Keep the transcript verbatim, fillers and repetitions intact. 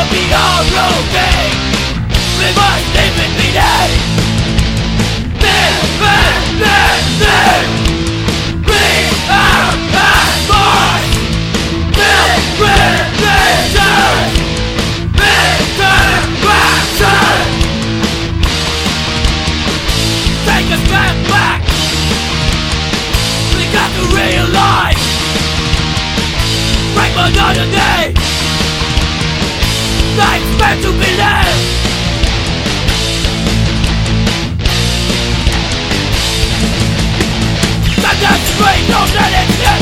gonna be alright. We must live in the day. This, this, this, this. We are bad boys. This religion. This interaction. Take a step back. We got to realize. Break monotony. Life's meant to be lived. Sometimes we don't let it go.